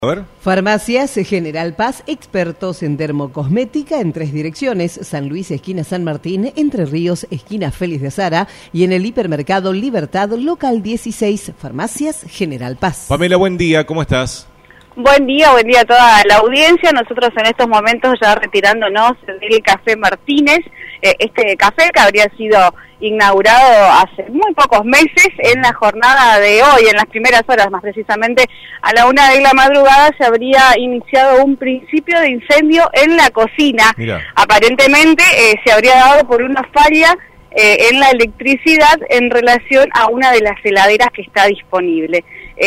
A ver. Farmacias General Paz, expertos en dermocosmética en 3 direcciones: San Luis, esquina San Martín; Entre Ríos, esquina Félix de Azara; y en el hipermercado Libertad, local 16, Farmacias General Paz. Pamela, buen día, ¿cómo estás? Buen día a toda la audiencia. Nosotros en estos momentos ya retirándonos del Café Martínez, este café que habría sido inaugurado hace muy pocos meses. En la jornada de hoy, en las primeras horas, más precisamente a la 1 de la madrugada, se habría iniciado un principio de incendio en la cocina. Mirá. Aparentemente se habría dado por una falla en la electricidad en relación a una de las heladeras que está disponible.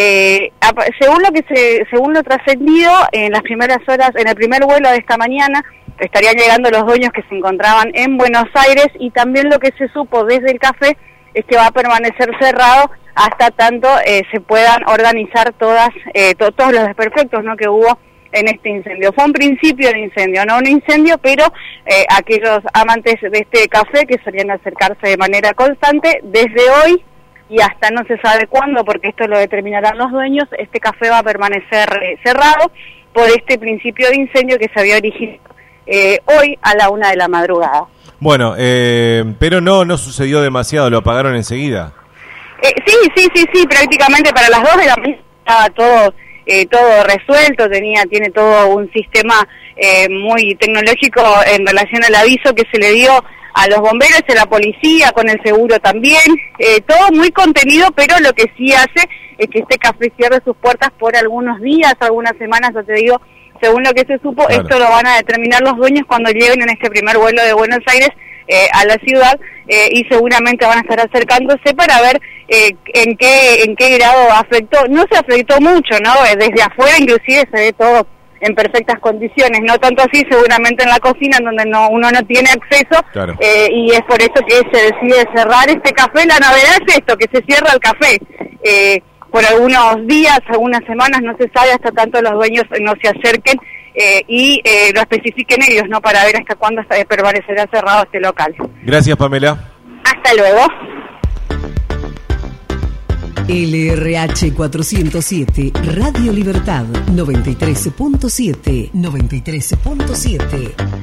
Según lo trascendido, en las primeras horas, en el primer vuelo de esta mañana, estarían llegando los dueños que se encontraban en Buenos Aires, y también lo que se supo desde el café es que va a permanecer cerrado hasta tanto se puedan organizar todos los desperfectos, ¿no?, que hubo en este incendio. Fue un principio de incendio, no un incendio, pero aquellos amantes de este café que solían acercarse de manera constante, desde hoy y hasta no se sabe cuándo, porque esto lo determinarán los dueños, este café va a permanecer cerrado por este principio de incendio que se había originado hoy a la 1 de la madrugada. Bueno, pero no sucedió demasiado, lo apagaron enseguida. Sí, prácticamente para las 2 de la mañana estaba todo resuelto, tiene todo un sistema muy tecnológico en relación al aviso que se le dio a los bomberos, a la policía, con el seguro también, todo muy contenido, pero lo que sí hace es que este café cierre sus puertas por algunos días, algunas semanas, ya te digo, según lo que se supo. Claro. Esto lo van a determinar los dueños cuando lleguen en este primer vuelo de Buenos Aires a la ciudad, y seguramente van a estar acercándose para ver en qué grado afectó. No se afectó mucho, ¿no? Desde afuera inclusive se ve todo en perfectas condiciones, no tanto así seguramente en la cocina, en donde uno no tiene acceso. Claro. Y es por eso que se decide cerrar este café. La novedad es esto, que se cierra el café por algunos días, algunas semanas, no se sabe, hasta tanto los dueños no se acerquen y lo especifiquen ellos, ¿no?, para ver hasta cuándo permanecerá cerrado este local. Gracias, Pamela. Hasta luego. LRH 407, Radio Libertad 93.7.